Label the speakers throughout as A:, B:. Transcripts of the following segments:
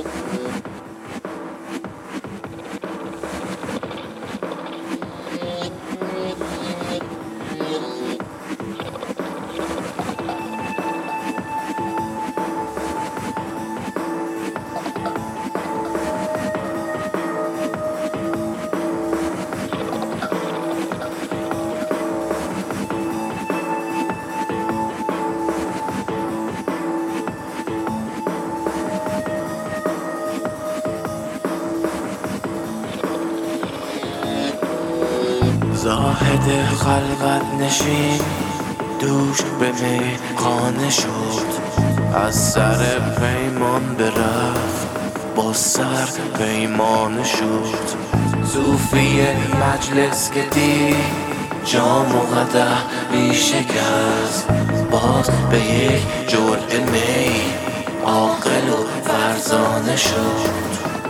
A: زاهد خلوت نشین دوش به میخانه شد، از سر پیمان برفت با سر پیمانه شد. صوفی مجلس که دید جام و قدح بی شکست، باز به یک جرعه می عاقل و فرزانه شد.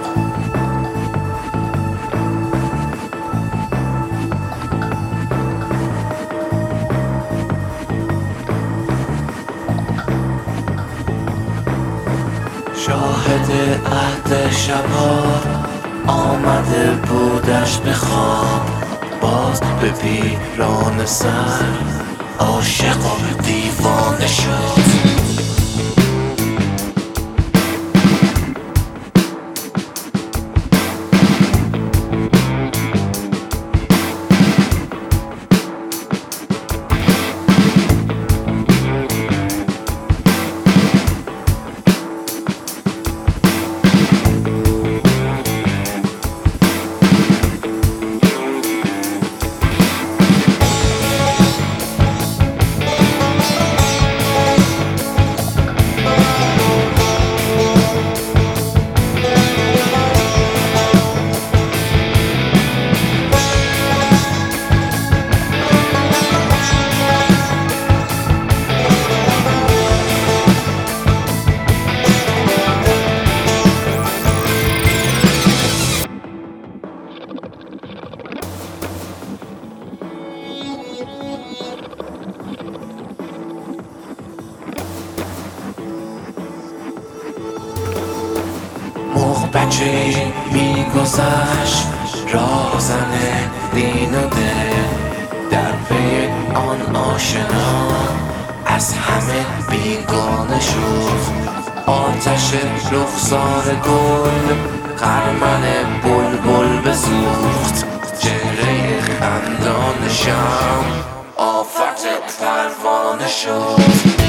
A: شاهد عهد شبها آمده بودش به خواب، باز به پیران سر عاشق و دیوانه شد. بچه میگذشت راهزن دین و دل، در پی آن آشنا از همه بیگانه شد. آتش رخسار گل خرمن بلبل بسوخت، چهره خندان شم آفت پروانه شد.